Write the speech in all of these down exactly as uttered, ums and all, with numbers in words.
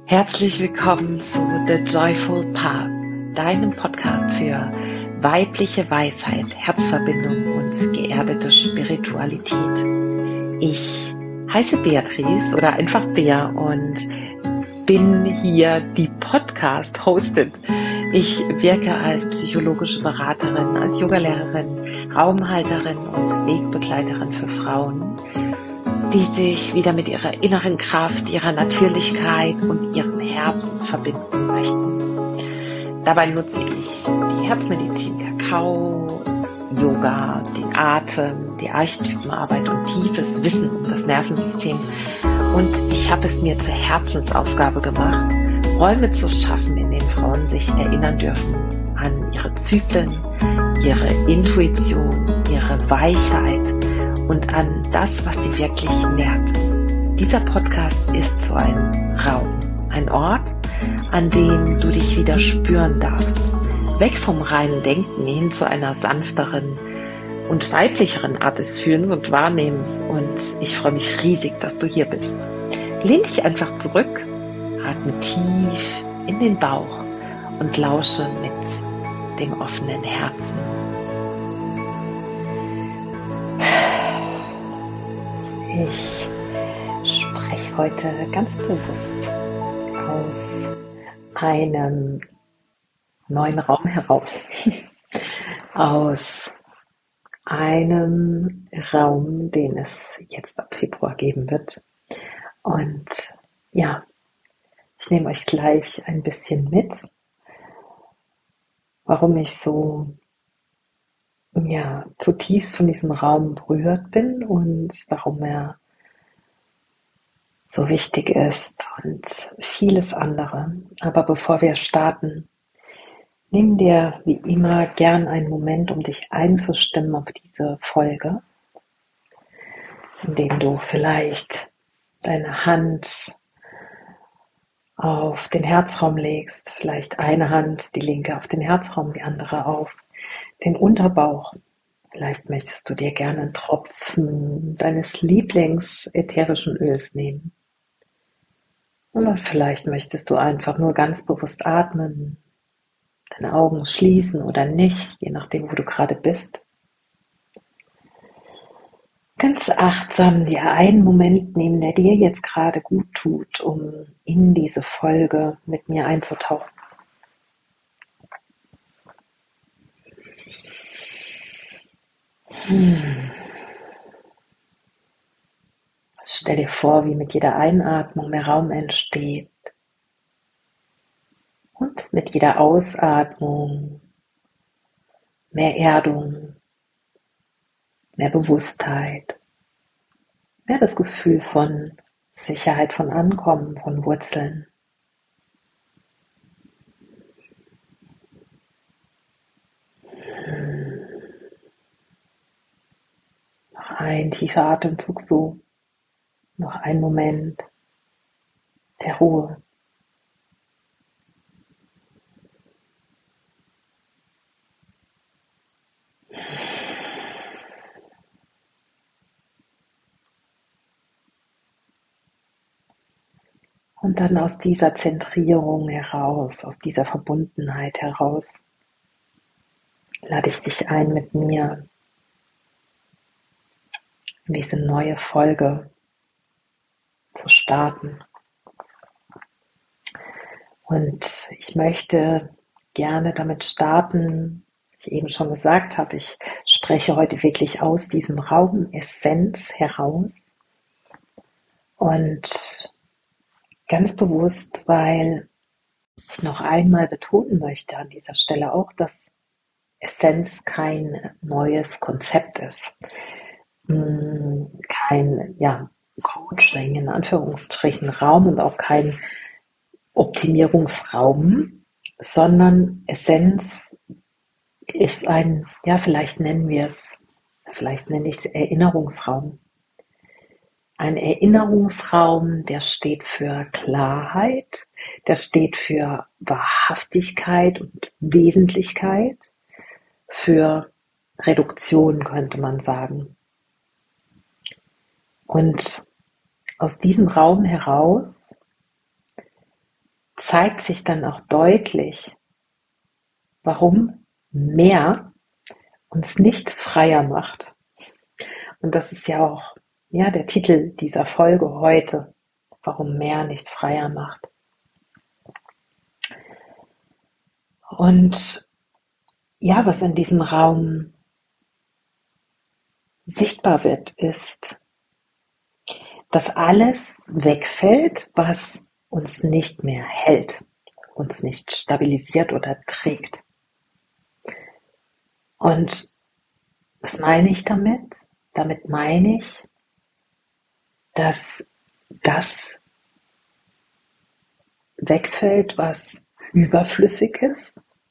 Herzlich willkommen zu The Joyful Path, deinem Podcast für weibliche Weisheit, Herzverbindung und geerdete Spiritualität. Ich heiße Beatrice oder einfach Bea und bin hier die Podcast-Hostin. Ich wirke als psychologische Beraterin, als Yogalehrerin, Raumhalterin und Wegbegleiterin für Frauen, die sich wieder mit ihrer inneren Kraft, ihrer Natürlichkeit und ihrem Herzen verbinden möchten. Dabei nutze ich die Herzmedizin, Kakao, Yoga, den Atem, die Archetypenarbeit und tiefes Wissen um das Nervensystem. Und ich habe es mir zur Herzensaufgabe gemacht, Räume zu schaffen, in denen Frauen sich erinnern dürfen an ihre Zyklen, ihre Intuition, ihre Weichheit und an das, was sie wirklich nährt. Dieser Podcast ist so ein Raum, ein Ort, an dem du dich wieder spüren darfst. Weg vom reinen Denken hin zu einer sanfteren und weiblicheren Art des Fühlens und Wahrnehmens. Und ich freue mich riesig, dass du hier bist. Lehn dich einfach zurück, atme tief in den Bauch und lausche mit dem offenen Herzen. Ich spreche heute ganz bewusst aus einem neuen Raum heraus, aus einem Raum, den es jetzt ab Februar geben wird. Und ja, ich nehme euch gleich ein bisschen mit, warum ich so ja, zutiefst von diesem Raum berührt bin und warum er so wichtig ist und vieles andere. Aber bevor wir starten, nimm dir wie immer gern einen Moment, um dich einzustimmen auf diese Folge, indem du vielleicht deine Hand auf den Herzraum legst, vielleicht eine Hand, die linke auf den Herzraum, die andere auf den Unterbauch. Vielleicht möchtest du dir gerne einen Tropfen deines Lieblings-ätherischen Öls nehmen. Oder vielleicht möchtest du einfach nur ganz bewusst atmen, deine Augen schließen oder nicht, je nachdem, wo du gerade bist. Ganz achtsam dir einen Moment nehmen, der dir jetzt gerade gut tut, um in diese Folge mit mir einzutauchen. Hm. Stell dir vor, wie mit jeder Einatmung mehr Raum entsteht und mit jeder Ausatmung mehr Erdung, mehr Bewusstheit, mehr das Gefühl von Sicherheit, von Ankommen, von Wurzeln. Hm. Noch ein tiefer Atemzug so. Noch ein Moment der Ruhe. Und dann aus dieser Zentrierung heraus, aus dieser Verbundenheit heraus, lade ich dich ein, mit mir in diese neue Folge zu starten. Und ich möchte gerne damit starten, wie ich eben schon gesagt habe, ich spreche heute wirklich aus diesem Raum Essenz heraus und ganz bewusst, weil ich noch einmal betonen möchte an dieser Stelle auch, dass Essenz kein neues Konzept ist, kein ja, Coaching in Anführungsstrichen Raum und auch kein Optimierungsraum, sondern Essenz ist ein, ja, vielleicht nennen wir es, vielleicht nenne ich es Erinnerungsraum. Ein Erinnerungsraum, der steht für Klarheit, der steht für Wahrhaftigkeit und Wesentlichkeit, für Reduktion könnte man sagen. Und aus diesem Raum heraus zeigt sich dann auch deutlich, warum mehr uns nicht freier macht. Und das ist ja auch ja, der Titel dieser Folge heute, warum mehr nicht freier macht. Und ja, was in diesem Raum sichtbar wird, ist, dass alles wegfällt, was uns nicht mehr hält, uns nicht stabilisiert oder trägt. Und was meine ich damit? Damit meine ich, dass das wegfällt, was überflüssig ist,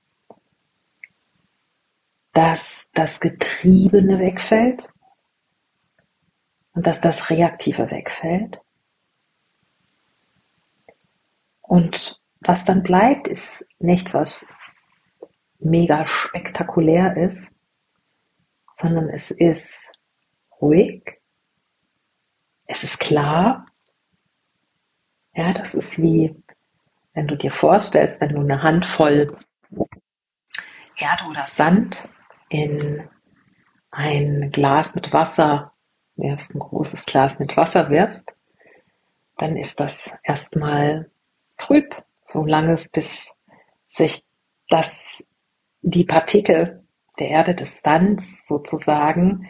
dass das Getriebene wegfällt und dass das Reaktive wegfällt. Und was dann bleibt, ist nichts, was mega spektakulär ist, sondern es ist ruhig, es ist klar. Ja, das ist wie, wenn du dir vorstellst, wenn du eine Handvoll Erde oder Sand in ein Glas mit Wasser wirfst, ein großes Glas mit Wasser wirfst, dann ist das erstmal trüb, solange es bis sich das, die Partikel der Erde des Sands sozusagen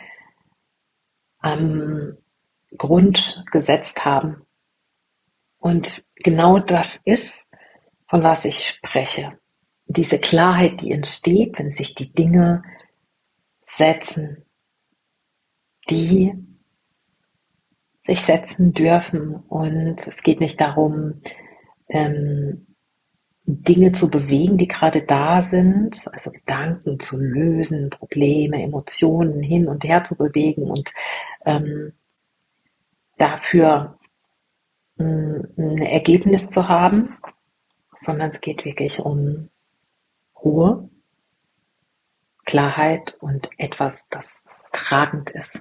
am Grund gesetzt haben. Und genau das ist, von was ich spreche. Diese Klarheit, die entsteht, wenn sich die Dinge setzen, die sich setzen dürfen. Und es geht nicht darum, ähm, Dinge zu bewegen, die gerade da sind, also Gedanken zu lösen, Probleme, Emotionen hin und her zu bewegen und ähm, dafür mh, ein Ergebnis zu haben, sondern es geht wirklich um Ruhe, Klarheit und etwas, das tragend ist.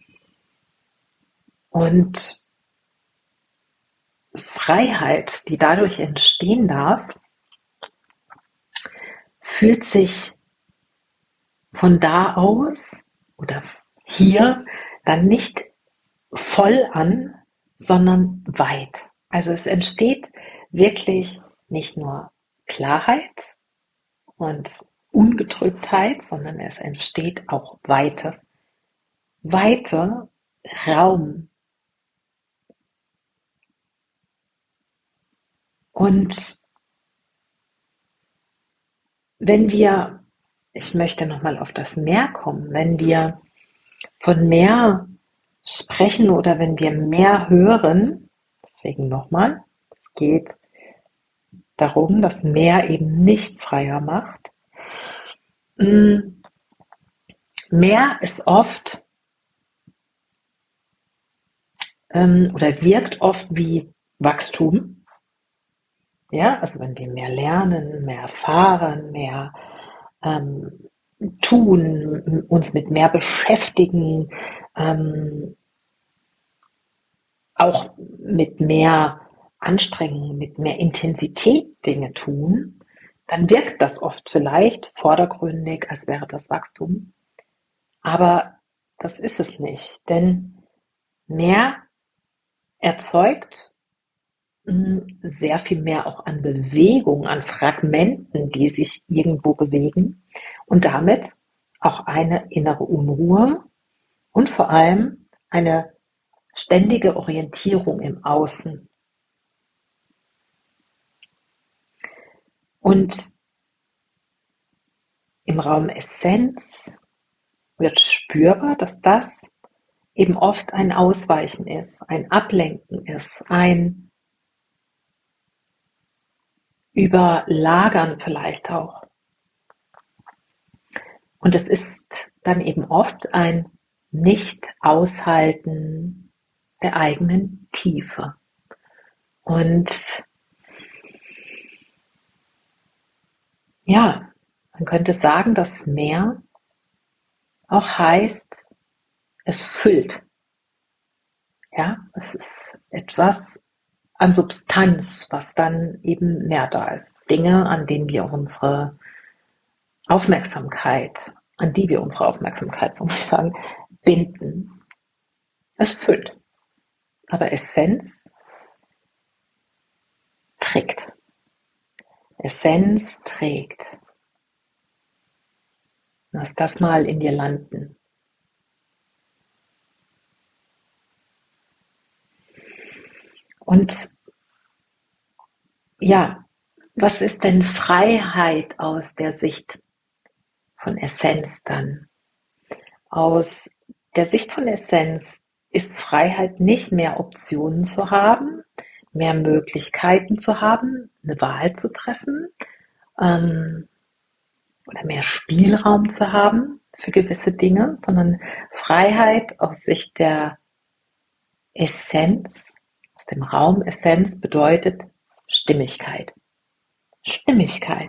Und Freiheit, die dadurch entstehen darf, fühlt sich von da aus oder hier dann nicht voll an, sondern weit. Also es entsteht wirklich nicht nur Klarheit und Ungetrübtheit, sondern es entsteht auch Weite. Weite, Raum. Und wenn wir, ich möchte nochmal auf das Meer kommen, wenn wir von Meer sprechen oder wenn wir mehr hören, deswegen nochmal, es geht darum, dass mehr eben nicht freier macht. Mehr ist oft ähm, oder wirkt oft wie Wachstum. Ja, also wenn wir mehr lernen, mehr erfahren, mehr ähm, tun, uns mit mehr beschäftigen, ähm, auch mit mehr Anstrengung, mit mehr Intensität Dinge tun, dann wirkt das oft vielleicht vordergründig, als wäre das Wachstum. Aber das ist es nicht, denn mehr erzeugt sehr viel mehr auch an Bewegung, an Fragmenten, die sich irgendwo bewegen und damit auch eine innere Unruhe und vor allem eine ständige Orientierung im Außen. Und im Raum Essenz wird spürbar, dass das eben oft ein Ausweichen ist, ein Ablenken ist, ein Überlagern vielleicht auch. Und es ist dann eben oft ein Nicht-Aushalten der eigenen Tiefe. Und ja, man könnte sagen, dass Meer auch heißt, es füllt. Ja, es ist etwas, an Substanz, was dann eben mehr da ist. Dinge, an denen wir unsere Aufmerksamkeit, an die wir unsere Aufmerksamkeit, so muss ich sagen, binden. Es füllt. Aber Essenz trägt. Essenz trägt. Lass das mal in dir landen. Und ja, was ist denn Freiheit aus der Sicht von Essenz dann? Aus der Sicht von Essenz ist Freiheit nicht mehr Optionen zu haben, mehr Möglichkeiten zu haben, eine Wahl zu treffen ähm, oder mehr Spielraum zu haben für gewisse Dinge, sondern Freiheit aus Sicht der Essenz, aus dem Raum Essenz bedeutet Stimmigkeit. Stimmigkeit.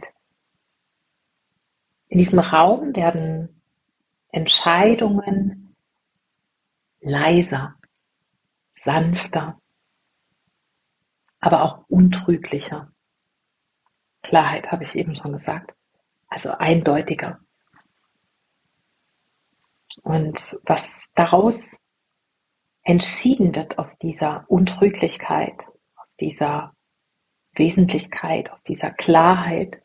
In diesem Raum werden Entscheidungen leiser, sanfter, aber auch untrüglicher. Klarheit habe ich eben schon gesagt, also eindeutiger. Und was daraus entschieden wird aus dieser Untrüglichkeit, aus dieser Wesentlichkeit, aus dieser Klarheit,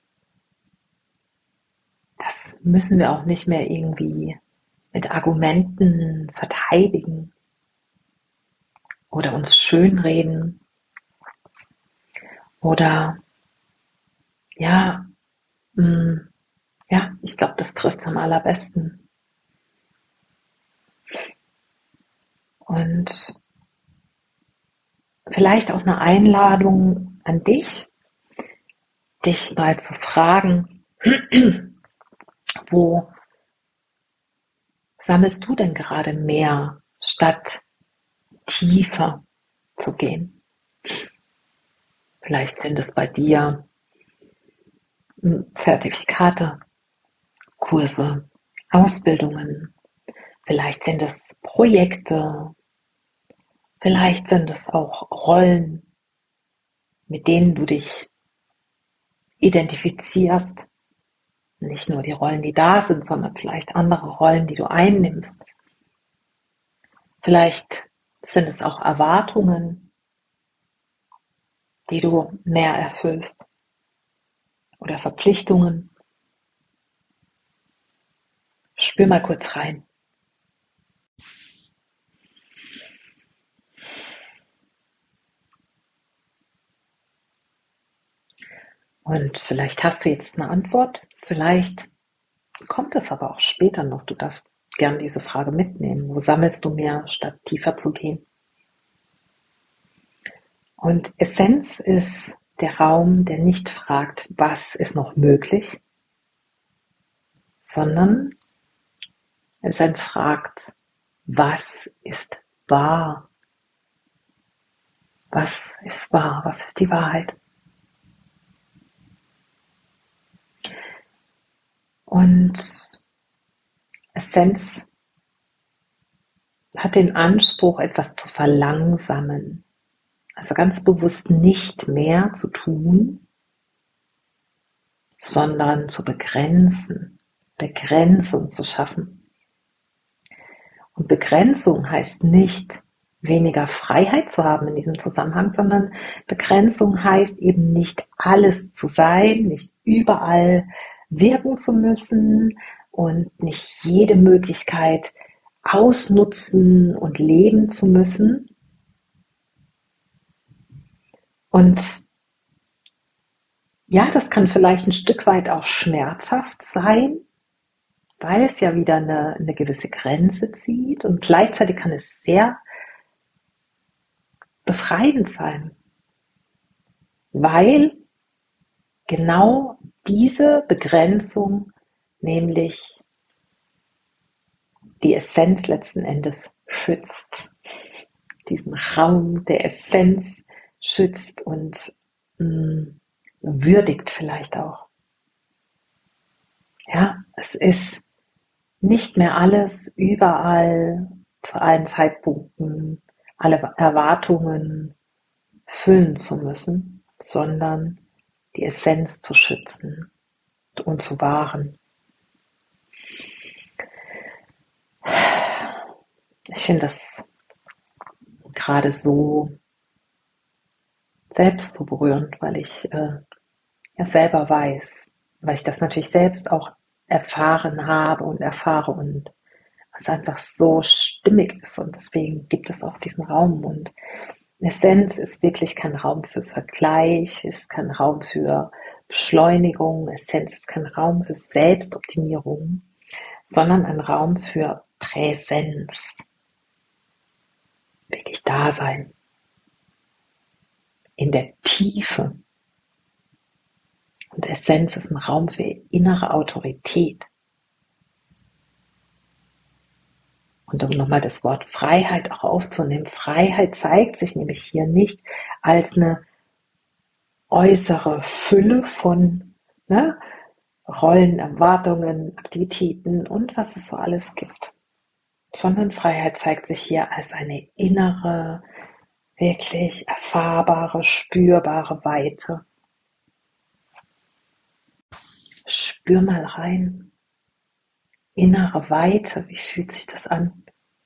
das müssen wir auch nicht mehr irgendwie mit Argumenten verteidigen oder uns schönreden oder ja, mh, ja, ich glaube, das trifft es am allerbesten. Und vielleicht auch eine Einladung an dich, dich mal zu fragen, wo sammelst du denn gerade mehr, statt tiefer zu gehen? Vielleicht sind es bei dir Zertifikate, Kurse, Ausbildungen, vielleicht sind es Projekte, vielleicht sind es auch Rollen, mit denen du dich identifizierst. Nicht nur die Rollen, die da sind, sondern vielleicht andere Rollen, die du einnimmst. Vielleicht sind es auch Erwartungen, die du mehr erfüllst. Oder Verpflichtungen. Spür mal kurz rein. Und vielleicht hast du jetzt eine Antwort, vielleicht kommt es aber auch später noch. Du darfst gern diese Frage mitnehmen. Wo sammelst du mehr, statt tiefer zu gehen? Und Essenz ist der Raum, der nicht fragt, was ist noch möglich, sondern Essenz fragt, was ist wahr? Was ist wahr? Was ist die Wahrheit? Und Essenz hat den Anspruch, etwas zu verlangsamen. Also ganz bewusst nicht mehr zu tun, sondern zu begrenzen, Begrenzung zu schaffen. Und Begrenzung heißt nicht, weniger Freiheit zu haben in diesem Zusammenhang, sondern Begrenzung heißt eben nicht alles zu sein, nicht überall wirken zu müssen und nicht jede Möglichkeit ausnutzen und leben zu müssen. Und ja, das kann vielleicht ein Stück weit auch schmerzhaft sein, weil es ja wieder eine, eine gewisse Grenze zieht, und gleichzeitig kann es sehr befreiend sein, weil genau diese Begrenzung, nämlich die Essenz letzten Endes schützt, diesen Raum der Essenz schützt und mh, würdigt vielleicht auch. Ja, es ist nicht mehr alles überall zu allen Zeitpunkten, alle Erwartungen füllen zu müssen, sondern die Essenz zu schützen und zu wahren. Ich finde das gerade so selbst so berührend, weil ich äh, ja selber weiß, weil ich das natürlich selbst auch erfahren habe und erfahre und es einfach so stimmig ist und deswegen gibt es auch diesen Raum und Essenz ist wirklich kein Raum für Vergleich, ist kein Raum für Beschleunigung, Essenz ist kein Raum für Selbstoptimierung, sondern ein Raum für Präsenz, wirklich Dasein, in der Tiefe. Und Essenz ist ein Raum für innere Autorität. Und um nochmal das Wort Freiheit auch aufzunehmen, Freiheit zeigt sich nämlich hier nicht als eine äußere Fülle von ne, Rollen, Erwartungen, Aktivitäten und was es so alles gibt, sondern Freiheit zeigt sich hier als eine innere, wirklich erfahrbare, spürbare Weite. Spür mal rein. Innere Weite, wie fühlt sich das an?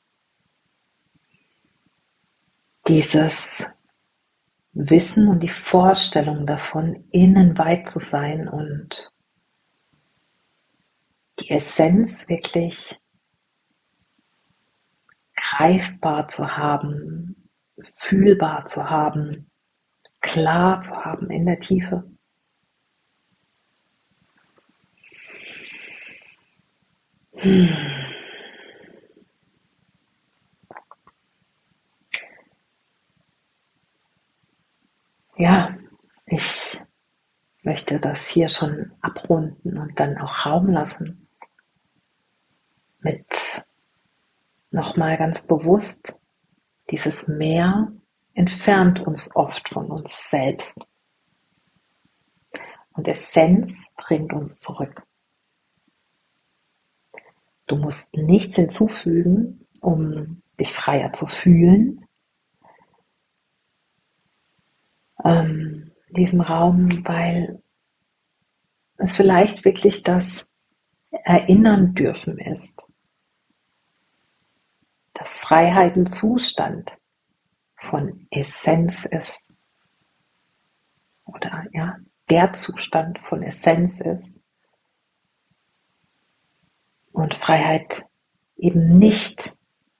Dieses Wissen und die Vorstellung davon, innen weit zu sein und die Essenz wirklich greifbar zu haben, fühlbar zu haben, klar zu haben in der Tiefe. Hm. Ja, ich möchte das hier schon abrunden und dann auch Raum lassen mit nochmal ganz bewusst, dieses Meer entfernt uns oft von uns selbst und Essenz bringt uns zurück. Du musst nichts hinzufügen, um dich freier zu fühlen. Ähm, diesen Raum, weil es vielleicht wirklich das Erinnern dürfen ist, dass Freiheit ein Zustand von Essenz ist oder ja, der Zustand von Essenz ist und Freiheit eben nicht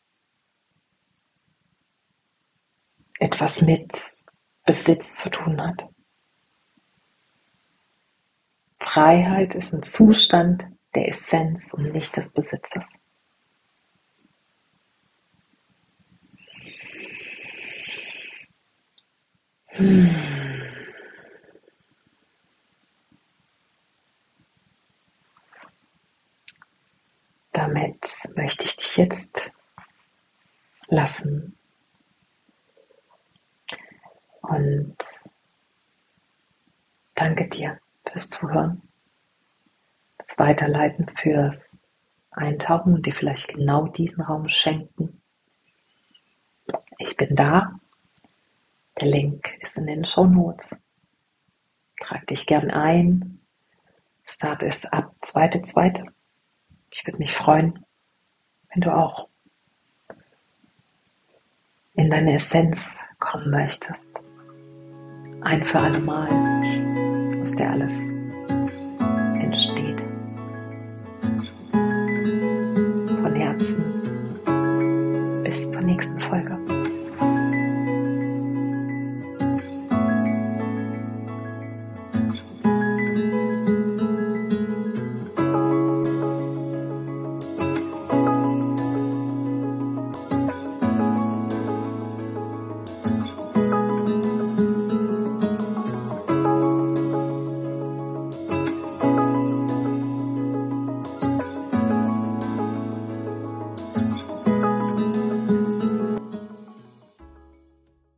etwas mit Besitz zu tun hat. Freiheit ist ein Zustand der Essenz und nicht des Besitzes. Hm. Damit möchte ich dich jetzt lassen und danke dir fürs Zuhören, das Weiterleiten, fürs Eintauchen und dir vielleicht genau diesen Raum schenken. Ich bin da. Der Link ist in den Shownotes. Trag dich gern ein. Start ist ab zweiter zweiter Ich würde mich freuen, wenn du auch in deine Essenz kommen möchtest. Ein für alle Mal, aus der alles entsteht. Von Herzen. Bis zur nächsten Folge.